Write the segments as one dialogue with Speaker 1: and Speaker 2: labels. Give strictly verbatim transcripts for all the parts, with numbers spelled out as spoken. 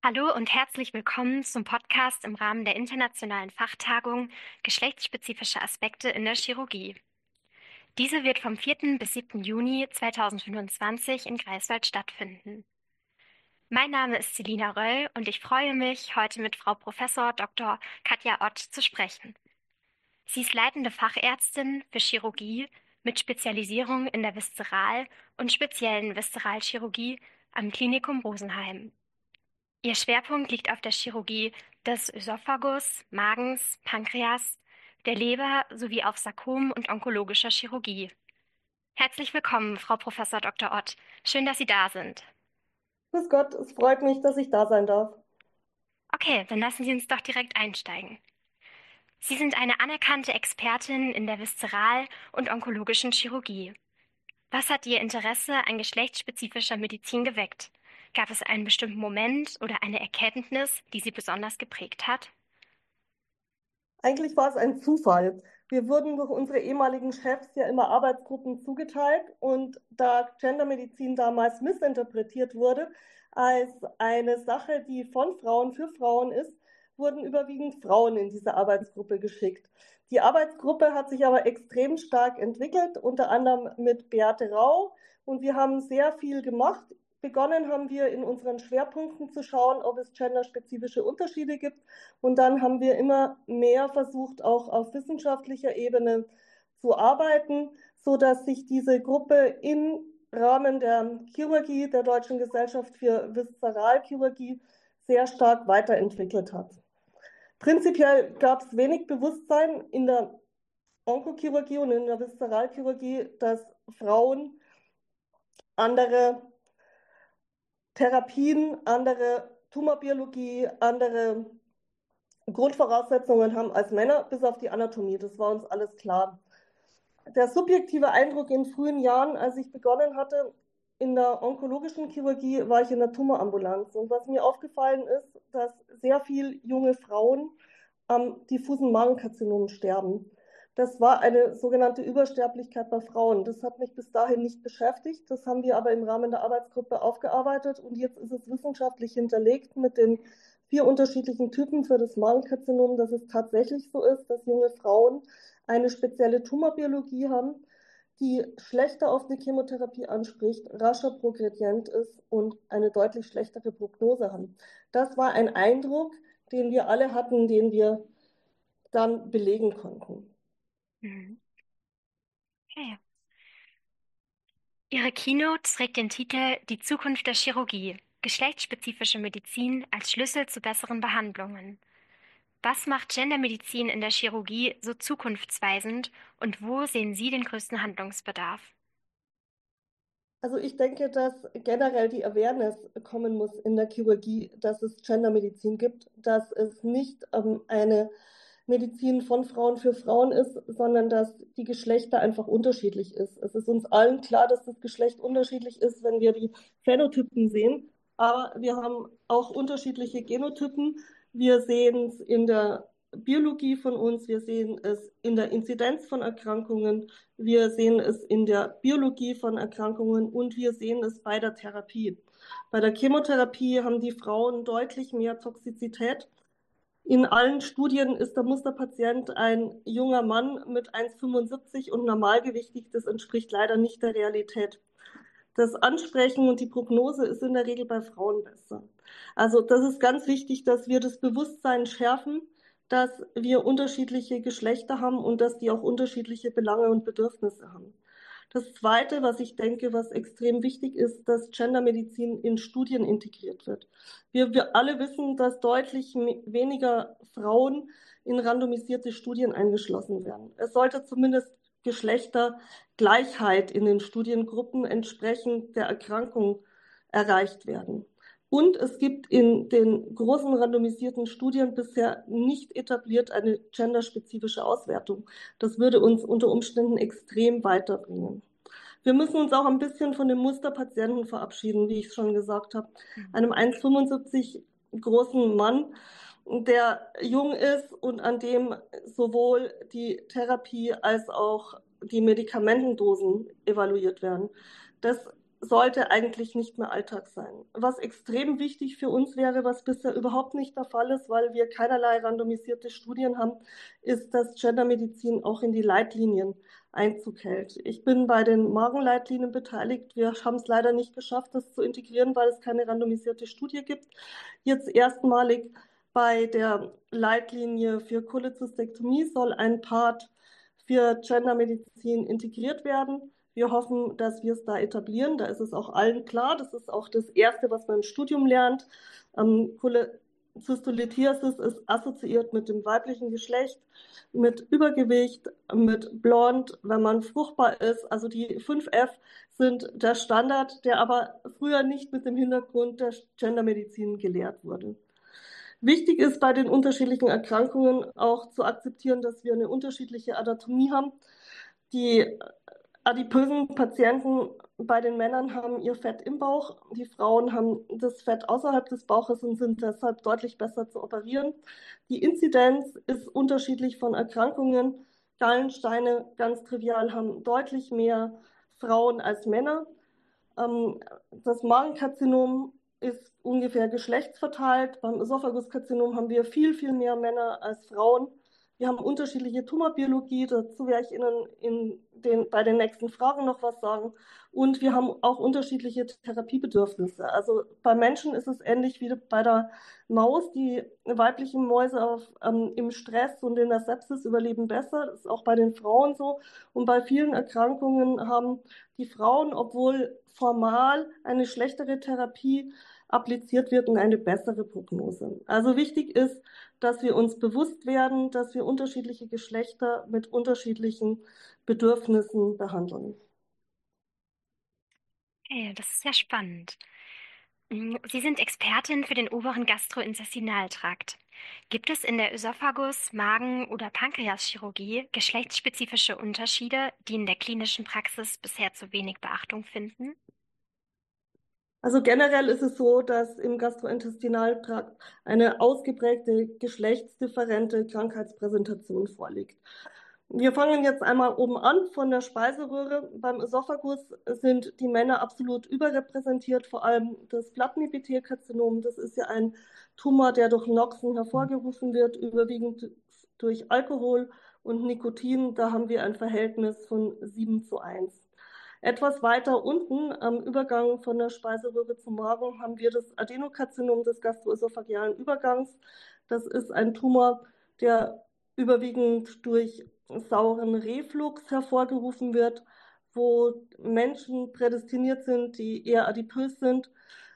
Speaker 1: Hallo und herzlich willkommen zum Podcast im Rahmen der internationalen Fachtagung Geschlechtsspezifische Aspekte in der Chirurgie. Diese wird vom vierten bis siebten Juni zweitausendfünfundzwanzig in Greifswald stattfinden. Mein Name ist Selina Röll und ich freue mich, heute mit Frau Professor Doktor Katja Ott zu sprechen. Sie ist leitende Fachärztin für Chirurgie mit Spezialisierung in der Viszeral- und speziellen Viszeralchirurgie am Klinikum Rosenheim. Ihr Schwerpunkt liegt auf der Chirurgie des Ösophagus, Magens, Pankreas, der Leber sowie auf Sarkom und onkologischer Chirurgie. Herzlich willkommen, Frau Professor Doktor Ott. Schön, dass Sie da sind.
Speaker 2: Grüß Gott, es freut mich, dass ich da sein darf.
Speaker 1: Okay, dann lassen Sie uns doch direkt einsteigen. Sie sind eine anerkannte Expertin in der viszeral- und onkologischen Chirurgie. Was hat Ihr Interesse an geschlechtsspezifischer Medizin geweckt? Gab es einen bestimmten Moment oder eine Erkenntnis, die Sie besonders geprägt hat?
Speaker 2: Eigentlich war es ein Zufall. Wir wurden durch unsere ehemaligen Chefs ja immer Arbeitsgruppen zugeteilt und da Gendermedizin damals missinterpretiert wurde als eine Sache, die von Frauen für Frauen ist, wurden überwiegend Frauen in diese Arbeitsgruppe geschickt. Die Arbeitsgruppe hat sich aber extrem stark entwickelt, unter anderem mit Beate Rau, und wir haben sehr viel gemacht. Begonnen haben wir in unseren Schwerpunkten zu schauen, ob es genderspezifische Unterschiede gibt. Und dann haben wir immer mehr versucht, auch auf wissenschaftlicher Ebene zu arbeiten, sodass sich diese Gruppe im Rahmen der Chirurgie, der Deutschen Gesellschaft für Viszeralchirurgie, sehr stark weiterentwickelt hat. Prinzipiell gab es wenig Bewusstsein in der Onkochirurgie und in der Viszeralchirurgie, dass Frauen andere Therapien, andere Tumorbiologie, andere Grundvoraussetzungen haben als Männer, bis auf die Anatomie. Das war uns alles klar. Der subjektive Eindruck in frühen Jahren, als ich begonnen hatte in der onkologischen Chirurgie, war ich in der Tumorambulanz. Und was mir aufgefallen ist, dass sehr viele junge Frauen am diffusen Magenkarzinom sterben. Das war eine sogenannte Übersterblichkeit bei Frauen. Das hat mich bis dahin nicht beschäftigt. Das haben wir aber im Rahmen der Arbeitsgruppe aufgearbeitet. Und jetzt ist es wissenschaftlich hinterlegt mit den vier unterschiedlichen Typen für das Magenkarzinom, dass es tatsächlich so ist, dass junge Frauen eine spezielle Tumorbiologie haben, die schlechter auf eine Chemotherapie anspricht, rascher progredient ist und eine deutlich schlechtere Prognose haben. Das war ein Eindruck, den wir alle hatten, den wir dann belegen konnten.
Speaker 1: Mhm. Okay. Ihre Keynote trägt den Titel Die Zukunft der Chirurgie. Geschlechtsspezifische Medizin als Schlüssel zu besseren Behandlungen. Was macht Gendermedizin in der Chirurgie so zukunftsweisend und wo sehen Sie den größten Handlungsbedarf?
Speaker 2: Also ich denke, dass generell die Awareness kommen muss in der Chirurgie, dass es Gendermedizin gibt, dass es nicht ähm, eine Medizin von Frauen für Frauen ist, sondern dass die Geschlechter einfach unterschiedlich ist. Es ist uns allen klar, dass das Geschlecht unterschiedlich ist, wenn wir die Phänotypen sehen, aber wir haben auch unterschiedliche Genotypen. Wir sehen es in der Biologie von uns, wir sehen es in der Inzidenz von Erkrankungen, wir sehen es in der Biologie von Erkrankungen und wir sehen es bei der Therapie. Bei der Chemotherapie haben die Frauen deutlich mehr Toxizität. In allen Studien ist der Musterpatient ein junger Mann mit eins Komma fünfundsiebzig und normalgewichtig. Das entspricht leider nicht der Realität. Das Ansprechen und die Prognose ist in der Regel bei Frauen besser. Also das ist ganz wichtig, dass wir das Bewusstsein schärfen, dass wir unterschiedliche Geschlechter haben und dass die auch unterschiedliche Belange und Bedürfnisse haben. Das Zweite, was ich denke, was extrem wichtig ist, dass Gendermedizin in Studien integriert wird. Wir, wir alle wissen, dass deutlich weniger Frauen in randomisierte Studien eingeschlossen werden. Es sollte zumindest Geschlechtergleichheit in den Studiengruppen entsprechend der Erkrankung erreicht werden. Und es gibt in den großen randomisierten Studien bisher nicht etabliert eine genderspezifische Auswertung. Das würde uns unter Umständen extrem weiterbringen. Wir müssen uns auch ein bisschen von dem Musterpatienten verabschieden, wie ich schon gesagt habe. Einem eins Komma fünfundsiebzig großen Mann, der jung ist und an dem sowohl die Therapie als auch die Medikamentendosen evaluiert werden. Das sollte eigentlich nicht mehr Alltag sein. Was extrem wichtig für uns wäre, was bisher überhaupt nicht der Fall ist, weil wir keinerlei randomisierte Studien haben, ist, dass Gendermedizin auch in die Leitlinien Einzug hält. Ich bin bei den Magenleitlinien beteiligt. Wir haben es leider nicht geschafft, das zu integrieren, weil es keine randomisierte Studie gibt. Jetzt erstmalig bei der Leitlinie für Cholecystektomie soll ein Part für Gendermedizin integriert werden. Wir hoffen, dass wir es da etablieren. Da ist es auch allen klar. Das ist auch das Erste, was man im Studium lernt. Ähm, Cholelithiasis ist assoziiert mit dem weiblichen Geschlecht, mit Übergewicht, mit Blond, wenn man fruchtbar ist. Also die fünf F sind der Standard, der aber früher nicht mit dem Hintergrund der Gendermedizin gelehrt wurde. Wichtig ist bei den unterschiedlichen Erkrankungen auch zu akzeptieren, dass wir eine unterschiedliche Anatomie haben. Die adipösen Patienten bei den Männern haben ihr Fett im Bauch, die Frauen haben das Fett außerhalb des Bauches und sind deshalb deutlich besser zu operieren. Die Inzidenz ist unterschiedlich von Erkrankungen. Gallensteine, ganz trivial, haben deutlich mehr Frauen als Männer. Das Magenkarzinom ist ungefähr geschlechtsverteilt. Beim Ösophaguskarzinom haben wir viel, viel mehr Männer als Frauen. Wir haben unterschiedliche Tumorbiologie, dazu werde ich Ihnen in den, bei den nächsten Fragen noch was sagen. Und wir haben auch unterschiedliche Therapiebedürfnisse. Also bei Menschen ist es ähnlich wie bei der Maus. Die weiblichen Mäuse auf, ähm, im Stress und in der Sepsis überleben besser. Das ist auch bei den Frauen so. Und bei vielen Erkrankungen haben die Frauen, obwohl formal eine schlechtere Therapie appliziert wird, und eine bessere Prognose. Also wichtig ist, dass wir uns bewusst werden, dass wir unterschiedliche Geschlechter mit unterschiedlichen Bedürfnissen behandeln.
Speaker 1: Okay, das ist sehr spannend. Sie sind Expertin für den oberen Gastrointestinaltrakt. Gibt es in der Ösophagus-, Magen- oder Pankreaschirurgie geschlechtsspezifische Unterschiede, die in der klinischen Praxis bisher zu wenig Beachtung finden?
Speaker 2: Also generell ist es so, dass im Gastrointestinaltrakt eine ausgeprägte geschlechtsdifferente Krankheitspräsentation vorliegt. Wir fangen jetzt einmal oben an von der Speiseröhre. Beim Ösophagus sind die Männer absolut überrepräsentiert, vor allem das Plattenepithelkarzinom. Das ist ja ein Tumor, der durch Noxen hervorgerufen wird, überwiegend durch Alkohol und Nikotin. Da haben wir ein Verhältnis von sieben zu eins. Etwas weiter unten am Übergang von der Speiseröhre zum Magen haben wir das Adenokarzinom des gastroesophagealen Übergangs. Das ist ein Tumor, der überwiegend durch sauren Reflux hervorgerufen wird, wo Menschen prädestiniert sind, die eher adipös sind.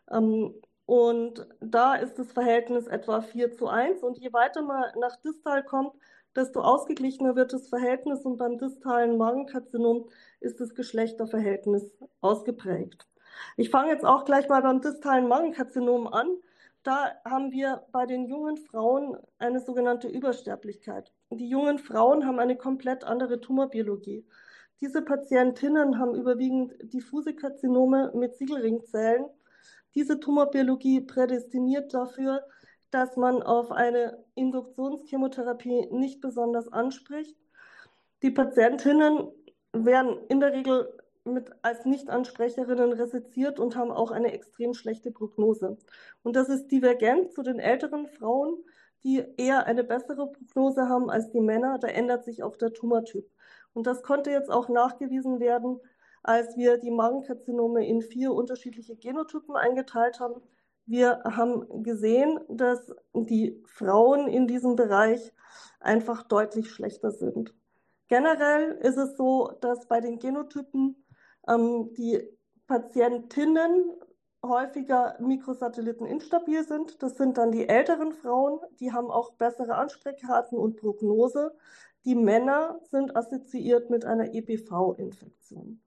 Speaker 2: Und da ist das Verhältnis etwa vier zu eins. Und je weiter man nach distal kommt, desto ausgeglichener wird das Verhältnis. Und beim distalen Magenkarzinom ist das Geschlechterverhältnis ausgeprägt. Ich fange jetzt auch gleich mal beim distalen Magenkarzinom an. Da haben wir bei den jungen Frauen eine sogenannte Übersterblichkeit. Die jungen Frauen haben eine komplett andere Tumorbiologie. Diese Patientinnen haben überwiegend diffuse Karzinome mit Siegelringzellen. Diese Tumorbiologie prädestiniert dafür, dass man auf eine Induktionschemotherapie nicht besonders anspricht. Die Patientinnen werden in der Regel mit, als Nichtansprecherinnen reseziert und haben auch eine extrem schlechte Prognose. Und das ist divergent zu den älteren Frauen, die eher eine bessere Prognose haben als die Männer. Da ändert sich auch der Tumortyp. Und das konnte jetzt auch nachgewiesen werden, als wir die Magenkarzinome in vier unterschiedliche Genotypen eingeteilt haben. Wir haben gesehen, dass die Frauen in diesem Bereich einfach deutlich schlechter sind. Generell ist es so, dass bei den Genotypen ähm, die Patientinnen häufiger Mikrosatelliten instabil sind. Das sind dann die älteren Frauen, die haben auch bessere Ansprechraten und Prognose. Die Männer sind assoziiert mit einer E P V-Infektion.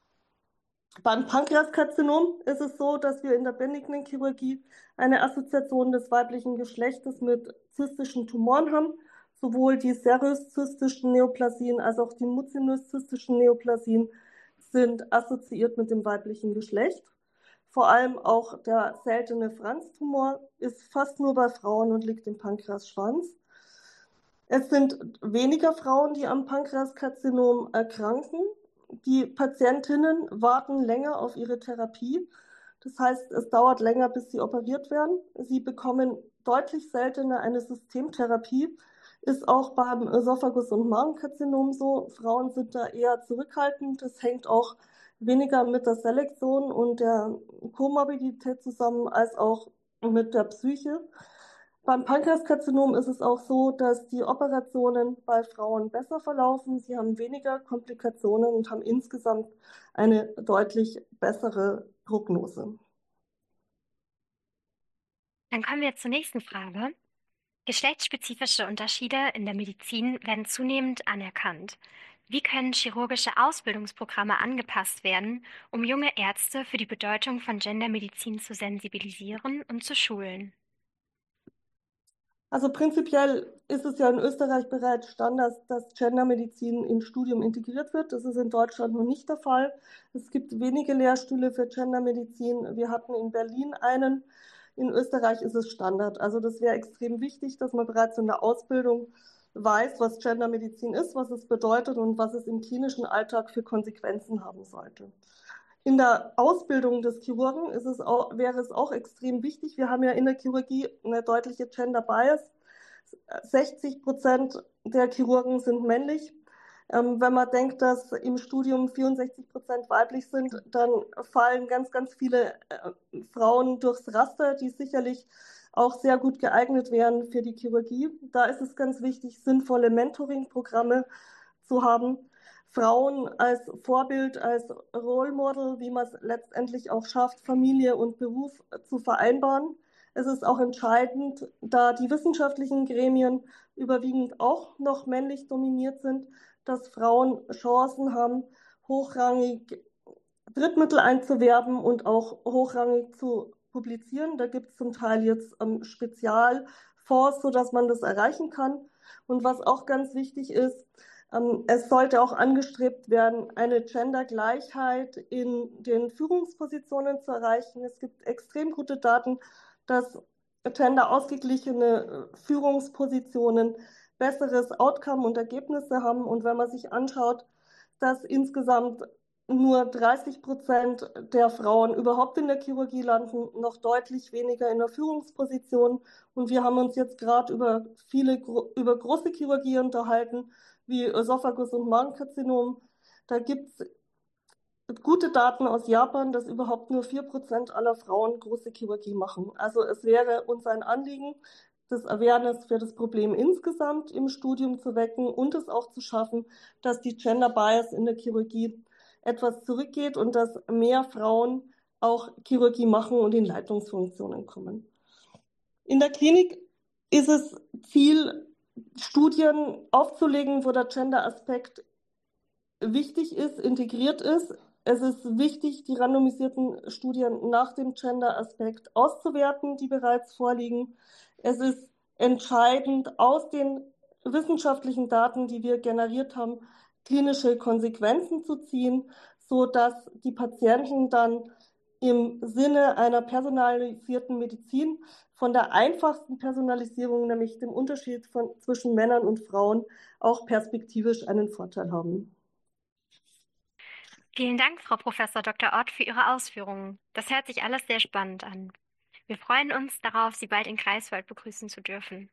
Speaker 2: Beim Pankreaskarzinom ist es so, dass wir in der benignen Chirurgie eine Assoziation des weiblichen Geschlechtes mit zystischen Tumoren haben. Sowohl die serös-zystischen Neoplasien als auch die mucinös-zystischen Neoplasien sind assoziiert mit dem weiblichen Geschlecht. Vor allem auch der seltene Franztumor ist fast nur bei Frauen und liegt im Pankreasschwanz. Es sind weniger Frauen, die am Pankreaskarzinom erkranken. Die Patientinnen warten länger auf ihre Therapie. Das heißt, es dauert länger, bis sie operiert werden. Sie bekommen deutlich seltener eine Systemtherapie. Ist auch beim Esophagus- und Magenkarzinom so. Frauen sind da eher zurückhaltend. Das hängt auch weniger mit der Selektion und der Komorbidität zusammen, als auch mit der Psyche. Beim Pankreaskarzinom ist es auch so, dass die Operationen bei Frauen besser verlaufen. Sie haben weniger Komplikationen und haben insgesamt eine deutlich bessere Prognose.
Speaker 1: Dann kommen wir zur nächsten Frage. Geschlechtsspezifische Unterschiede in der Medizin werden zunehmend anerkannt. Wie können chirurgische Ausbildungsprogramme angepasst werden, um junge Ärzte für die Bedeutung von Gendermedizin zu sensibilisieren und zu schulen?
Speaker 2: Also prinzipiell ist es ja in Österreich bereits Standard, dass Gendermedizin ins Studium integriert wird. Das ist in Deutschland noch nicht der Fall. Es gibt wenige Lehrstühle für Gendermedizin. Wir hatten in Berlin einen. In Österreich ist es Standard. Also das wäre extrem wichtig, dass man bereits in der Ausbildung weiß, was Gendermedizin ist, was es bedeutet und was es im klinischen Alltag für Konsequenzen haben sollte. In der Ausbildung des Chirurgen ist es auch, wäre es auch extrem wichtig. Wir haben ja in der Chirurgie eine deutliche Gender Bias. sechzig Prozent der Chirurgen sind männlich. Ähm, wenn man denkt, dass im Studium vierundsechzig Prozent weiblich sind, dann fallen ganz, ganz viele äh, Frauen durchs Raster, die sicherlich auch sehr gut geeignet wären für die Chirurgie. Da ist es ganz wichtig, sinnvolle Mentoring-Programme zu haben. Frauen als Vorbild, als Role Model, wie man es letztendlich auch schafft, Familie und Beruf zu vereinbaren. Es ist auch entscheidend, da die wissenschaftlichen Gremien überwiegend auch noch männlich dominiert sind, dass Frauen Chancen haben, hochrangig Drittmittel einzuwerben und auch hochrangig zu publizieren. Da gibt es zum Teil jetzt ähm, Spezialfonds, sodass man das erreichen kann. Und was auch ganz wichtig ist, ähm, es sollte auch angestrebt werden, eine Gendergleichheit in den Führungspositionen zu erreichen. Es gibt extrem gute Daten, dass genderausgeglichene Führungspositionen besseres Outcome und Ergebnisse haben. Und wenn man sich anschaut, dass insgesamt nur dreißig Prozent der Frauen überhaupt in der Chirurgie landen, noch deutlich weniger in der Führungsposition. Und wir haben uns jetzt gerade über viele, über große Chirurgie unterhalten, wie Esophagus- und Magenkarzinom. Da gibt es gute Daten aus Japan, dass überhaupt nur vier Prozent aller Frauen große Chirurgie machen. Also es wäre uns ein Anliegen, das Awareness für das Problem insgesamt im Studium zu wecken und es auch zu schaffen, dass die Gender Bias in der Chirurgie etwas zurückgeht und dass mehr Frauen auch Chirurgie machen und in Leitungsfunktionen kommen. In der Klinik ist es Ziel, Studien aufzulegen, wo der Gender-Aspekt wichtig ist, integriert ist. Es ist wichtig, die randomisierten Studien nach dem Gender-Aspekt auszuwerten, die bereits vorliegen. Es ist entscheidend, aus den wissenschaftlichen Daten, die wir generiert haben, klinische Konsequenzen zu ziehen, sodass die Patienten dann im Sinne einer personalisierten Medizin von der einfachsten Personalisierung, nämlich dem Unterschied von, zwischen Männern und Frauen, auch perspektivisch einen Vorteil haben.
Speaker 1: Vielen Dank, Frau Professor Doktor Ott, für Ihre Ausführungen. Das hört sich alles sehr spannend an. Wir freuen uns darauf, Sie bald in Greifswald begrüßen zu dürfen.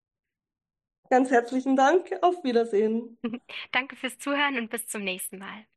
Speaker 2: Ganz herzlichen Dank. Auf Wiedersehen.
Speaker 1: Danke fürs Zuhören und bis zum nächsten Mal.